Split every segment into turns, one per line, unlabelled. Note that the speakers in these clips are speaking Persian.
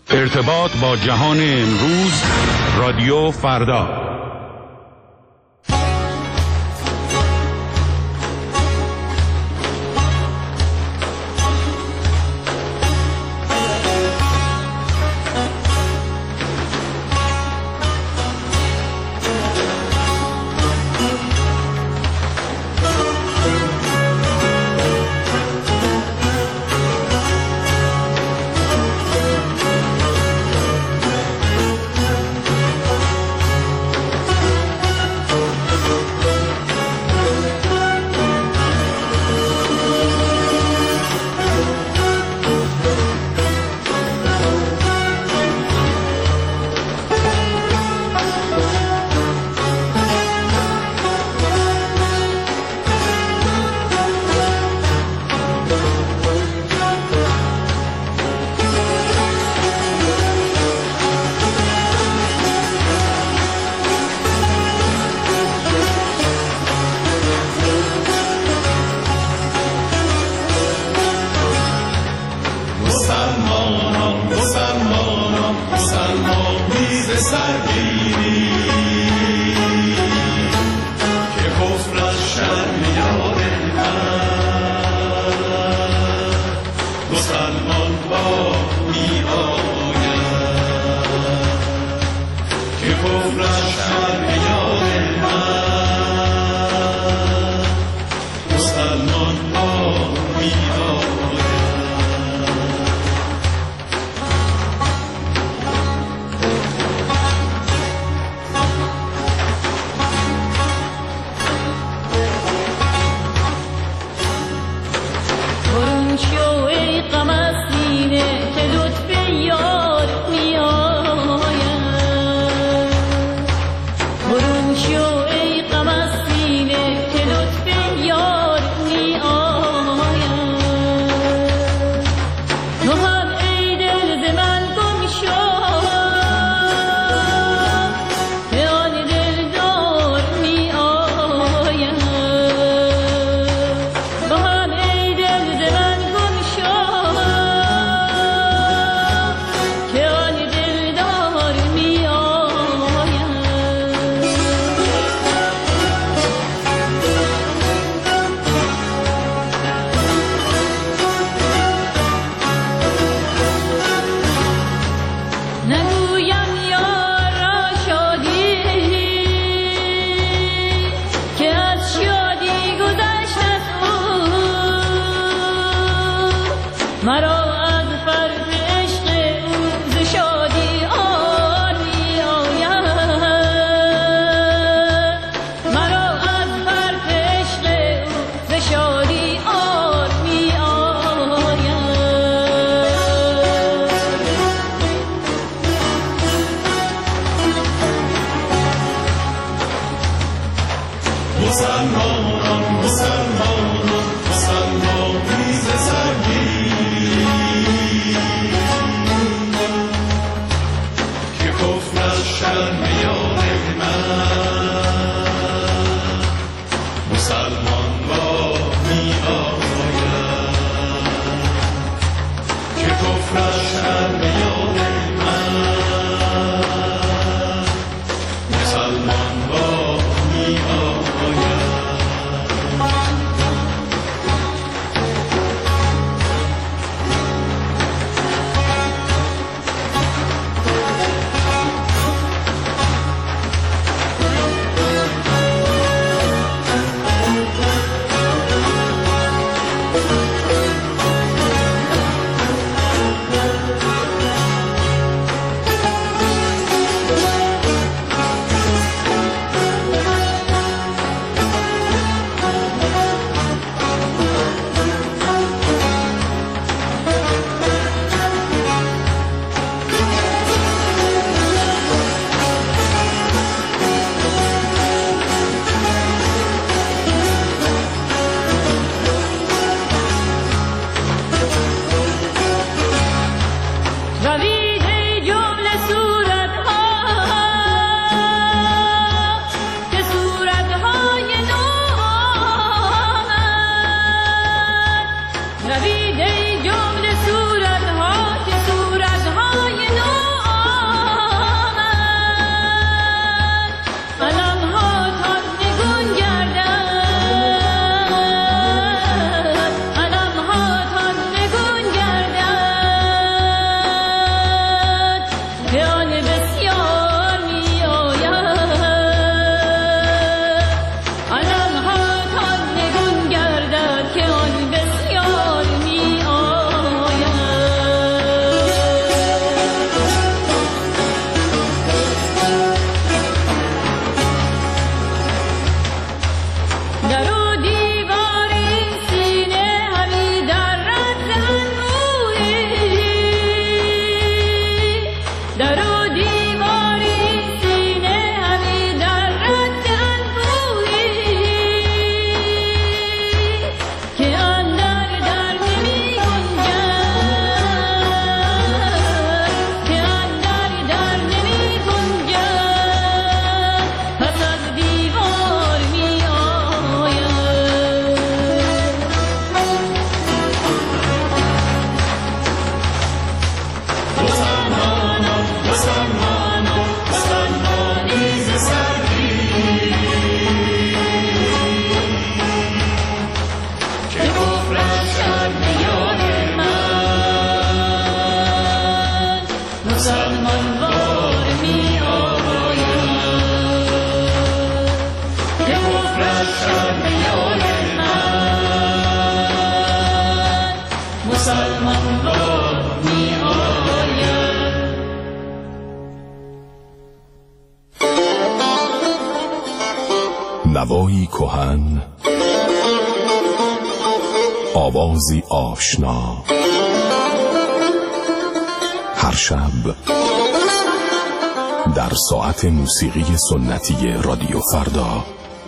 ارتباط با جهان امروز، رادیو فردا.
نوید ای جمله صورتها که صورتهای نو هوایی کهن، آوازی آشنا، هر شب در ساعت موسیقی سنتی رادیو فردا.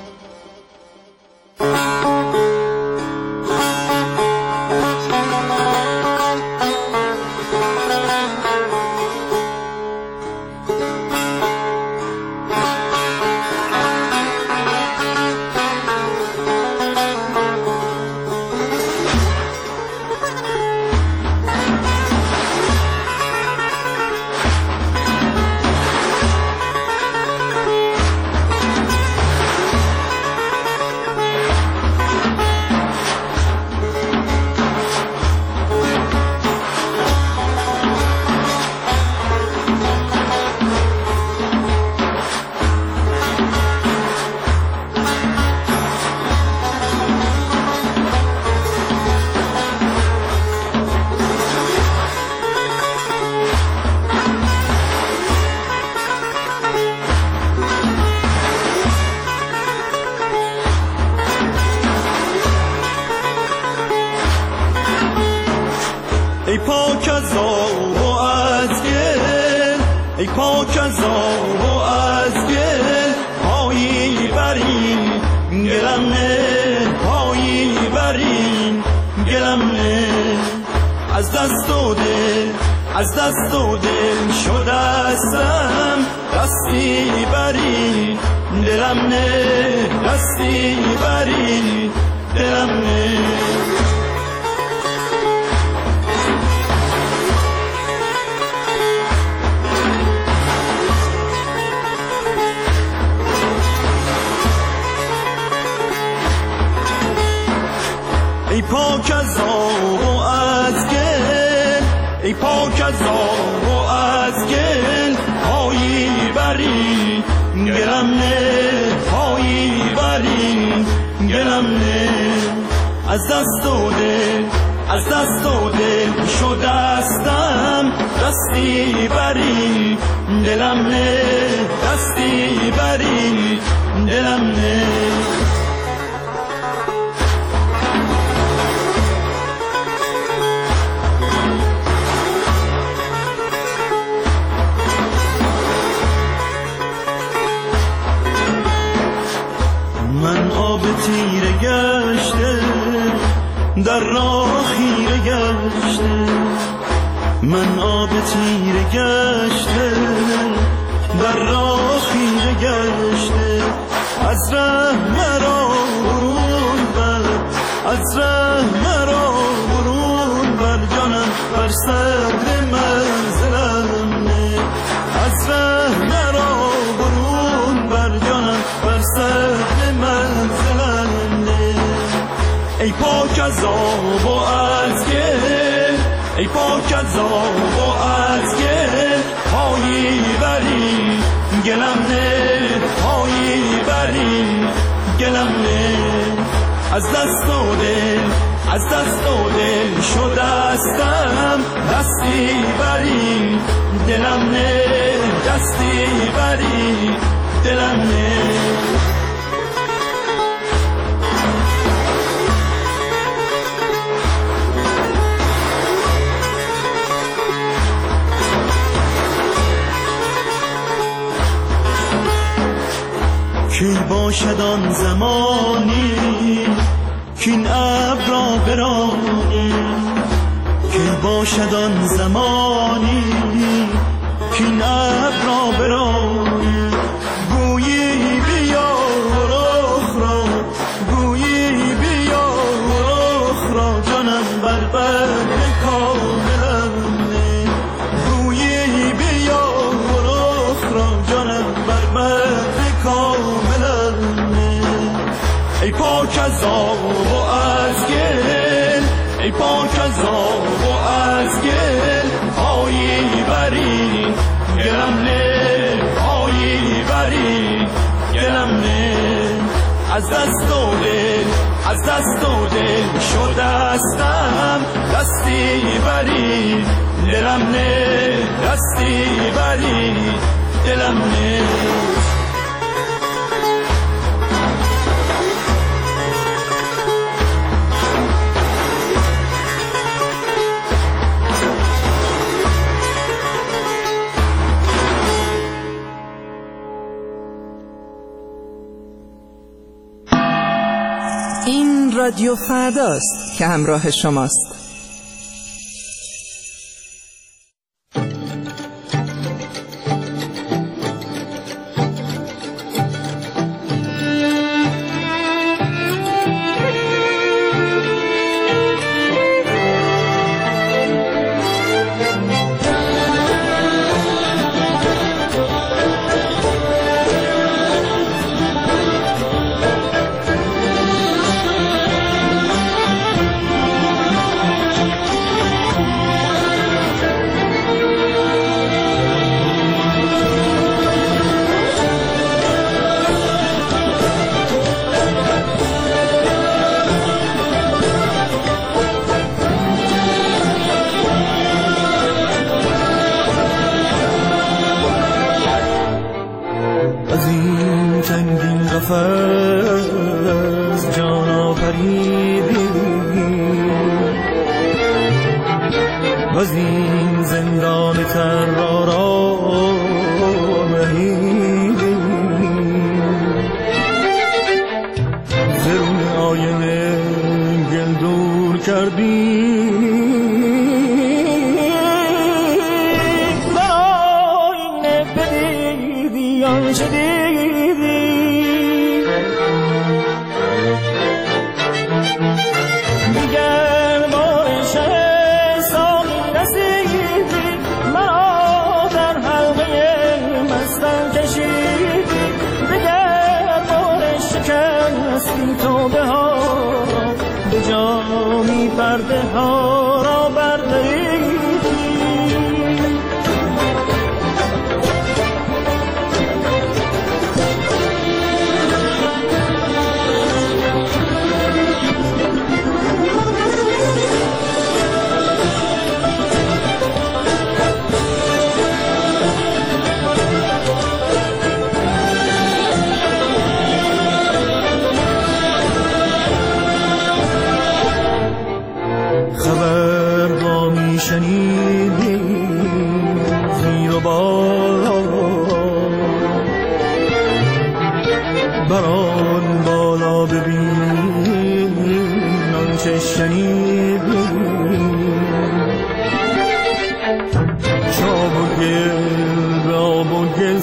ای پاک از آب و از گل، ای پاک از آب و از گل، پایی برین گلم نه، پایی برین گلم نه. از دست و دل، از دست و دل شدستم، دستی برین دلم نه، دستی برین دلم نه. ای پاک از آب و از گل، ای پاک از آب و از گل، پایی برین گلم نه، پایی برین گلم نه. از دست و دل، از دست و دل شدستم، دستی برین دلم نه، دستی برین دلم نه. من آب تیره گشته، در راه خیره گشته، من آب تیره گشته، در راه خیره گشته. از ره مرا برون بر، از ره مرا برون بر، جانم بر صدر منزلم نه. از ره مرا برون بر، جانم بر صدر منزلم نه. ای پاک از آب و از گل، ای پاک از آب و از گل، پایی برین گلم نه، پایی برین گلم نه. از دست و دل، از دست و دل شدستم، دستی برین دلم نه، دستی برین دلم نه. ای پاک از آب و از گل، ای پاک از آب و از گل، پایی برین گلم نه، پایی برین گلم نه. از دست و دل، از دست و دل شدستم، دستی برین دلم نه، دستی برین دلم نه. از دست و دل، از دست و دل شدستم، دستی برین دلم نه، دستی برین دلم نه. کی باشد آن زمانی کین ابر را برانی، کی باشد آن زمانی کین ابر را برانی. گویی بیا رخ را، گویی بیا رخ را، جانم بر بر کاملم نه. گویی بیا رخ را، جانم بر بر کاملم نه. ای پاک از آب و از گل، ای پاک از آب و از گل، پایی برین گلم نه، پایی برین گلم نه. از دست و دل، از دست و دل شدستم، دستی برین دلم نه، دستی برین دلم نه.
رادیو فرداست که همراه شماست.
از این زندان ترار آمدیم، زرون آینه گل دور کردیم، آینه بدیدی آنچه دیدی، دیگر بارش سامی رسیدی، مرا در حلقه مستم کشیدی، دیگر بارش شکستی توبه ها به جامی پرده ها را بردریدی. خبر با می شنیدیم زیر و باران، بران بالا ببین آنچه شنیدیم، چاب و گل به آب و گل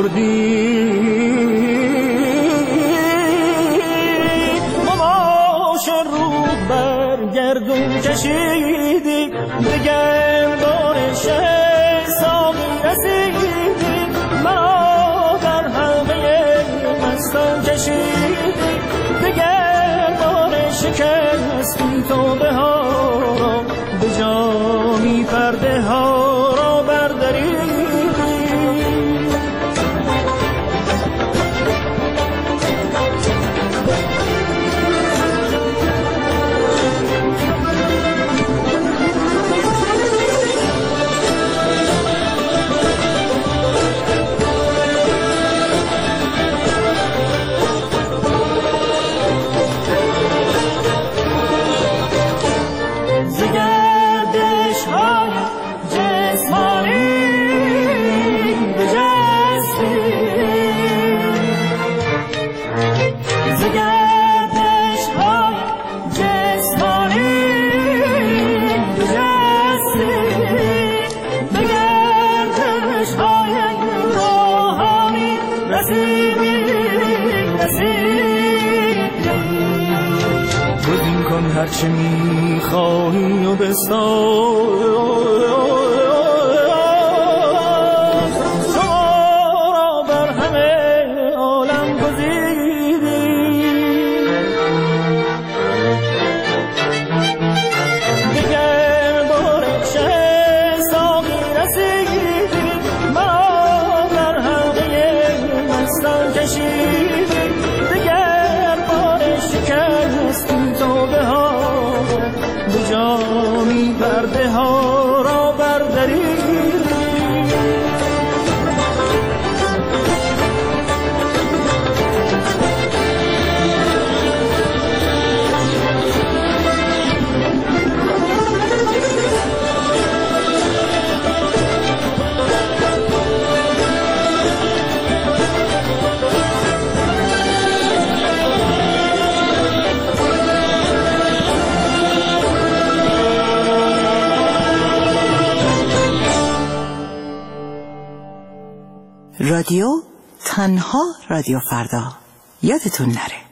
سپردیم، مماش رود بر گردون کشیدی، دیگر بارش سامی رسیدی، مرا در حلقه مستم کشیدی، دیگر بارش شکستی توبه ها را به جامی پرده ها را بردریدی. بودین کن هرچه می خواهی و بستان، شما را بر همه عالم گزیدی، دیگر بارش سامی رسیدی، مرا در حلقه مستم کشیدی، دیگر بارش شکستی توبه ها به جامی پرده ها را بر
رادیو تنها رادیو فردا. یادتون نره.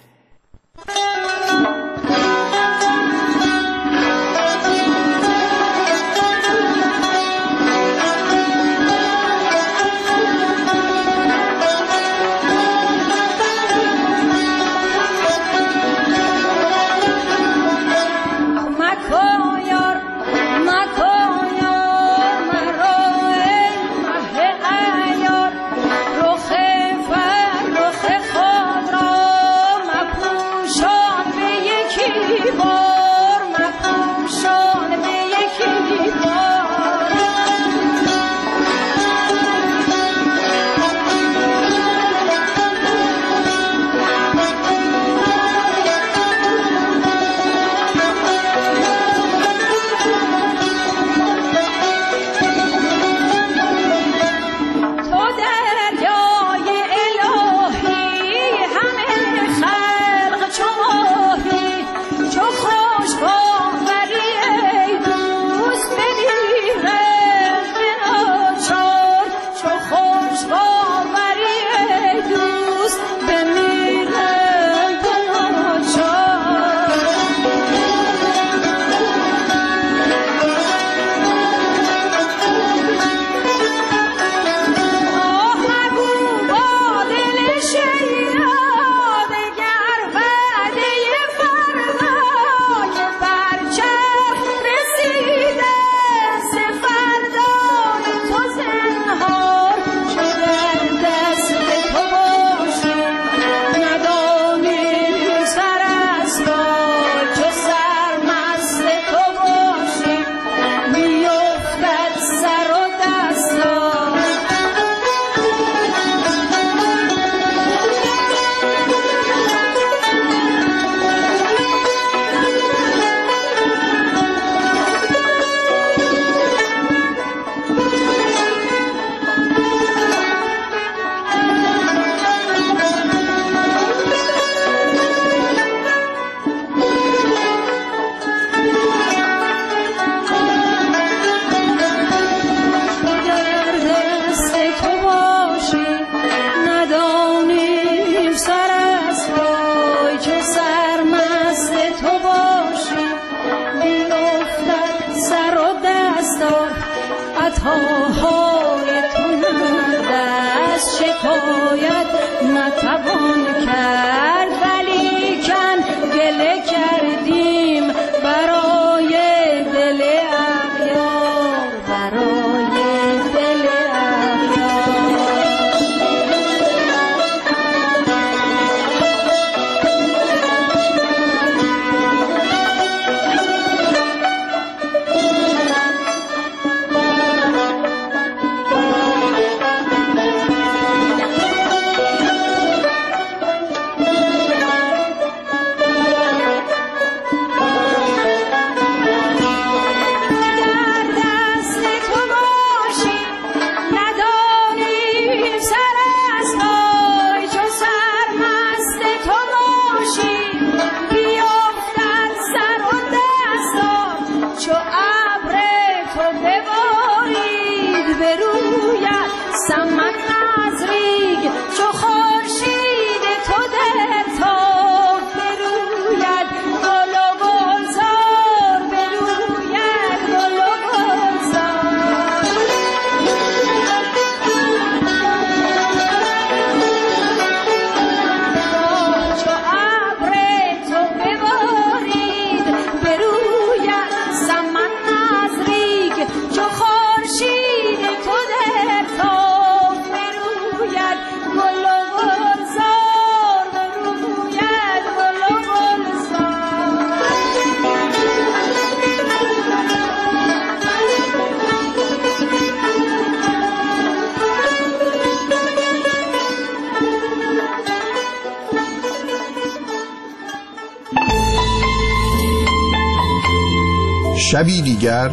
شبی دیگر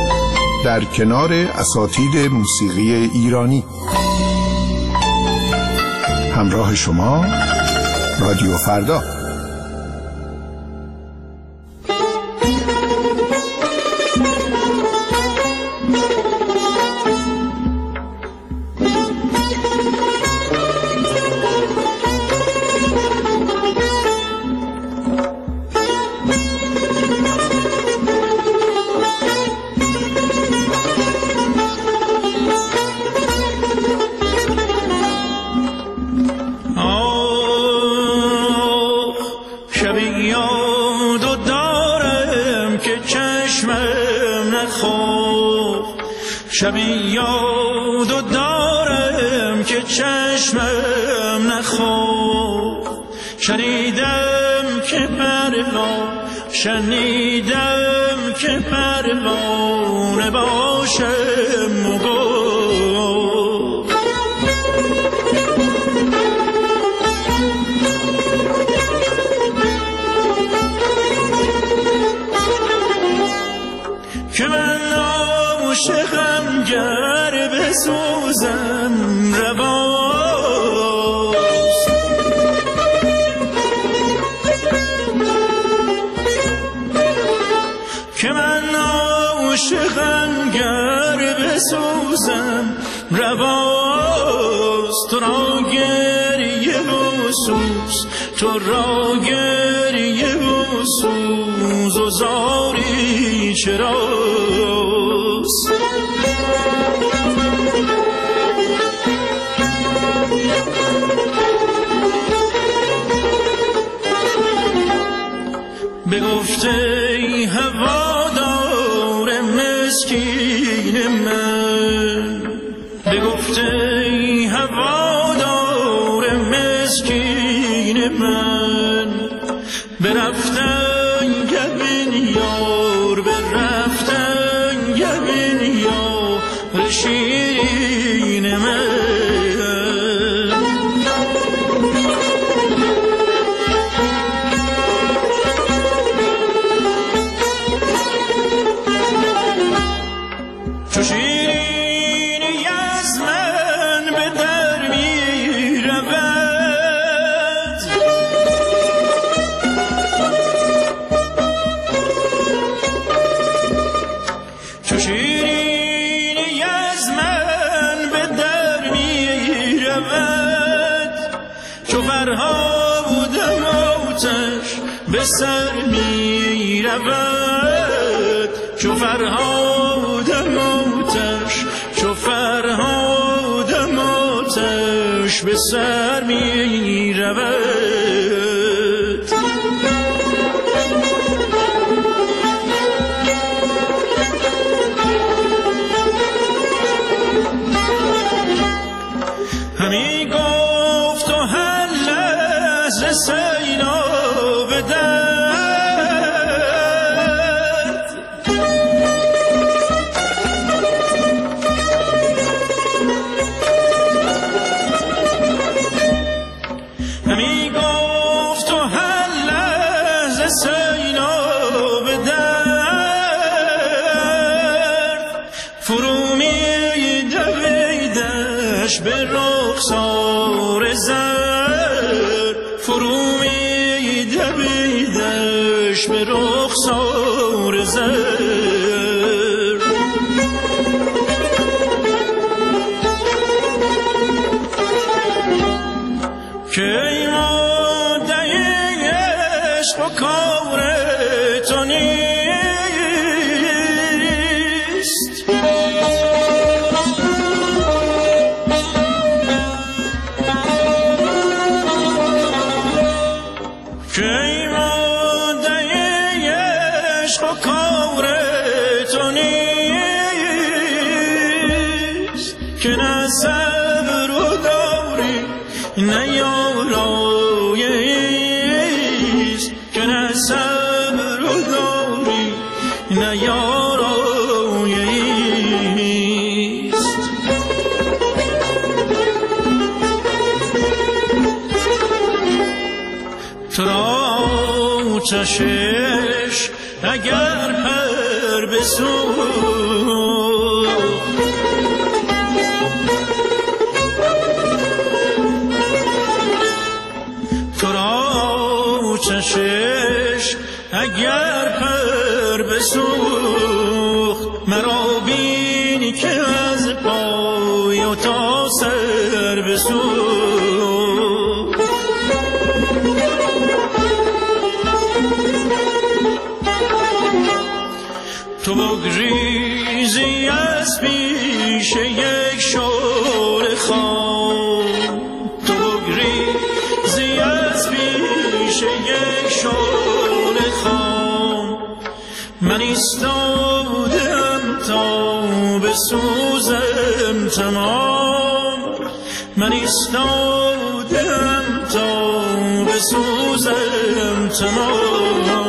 در کنار اساتید موسیقی ایرانی. همراه شما رادیو فردا.
یاد و دارم که چشمم نخورد، شنیدم که پروانه باشم و گفت که من عاشقم گر بسوزم رواست، که من عاشقم گر بسوزم رواست، تو را گریه و سوز، تو را گریه و سوز و زاری چراست. بگفته ای هوادار مسکین من، بگفته ای هوادار مسکین من، برفتن گبین یار، برفتن گبین یار شیرین من. چو شیرینی از من به در می رود، چو شیرینی از من به در می رود، چو فرهادم آتش به سر می رود، چو فرهادم آتش، چو فرهادم آتش به سر می رود. همی گفت و هر لحظه سیلاب درد، همی گفت و هر لحظه سیلاب درد، فرو می دویدش به رخسار زرد، فرو می دویدش به رخسار زرد. که ای ماده عشق و کار تو نیست، که ای ماده عشق و کار تو نیست، که نه صبر و داری نه یاراییست، که نه صبر و داری نه یاراییست. تو را چشش اگر پر بسوخت، تو را چشش اگر پر بسوخت، مرا بینی که از پای و تا سر بسوخت. تو بگریزی از پیش یک شور خام، تو بگریزی از پیش یک شور خام، من ایستادم تا بسوزم تمام، من ایستادم تا بسوزم تمام.